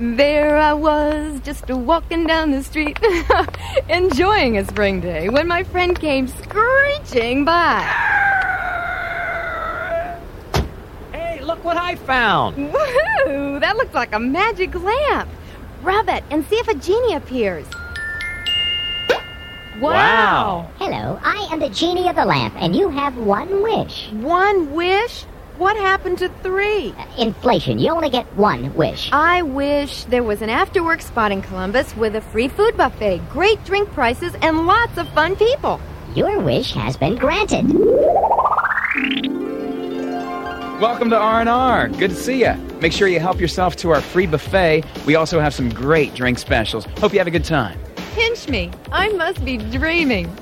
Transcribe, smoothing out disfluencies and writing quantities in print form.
There I was, just walking down the street, enjoying a spring day, when my friend came screeching by. Hey, look what I found! Woohoo! That looks like a magic lamp. Rub it and see if a genie appears. Wow! Hello, I am the genie of the lamp, and you have one wish. One wish? What happened to 3? Inflation, you only get one wish. I wish there was an after-work spot in Columbus with a free food buffet, great drink prices, and lots of fun people. Your wish has been granted. Welcome to R&R. Good to see you. Make sure you help yourself to our free buffet. We also have some great drink specials. Hope you have a good time. Pinch me. I must be dreaming.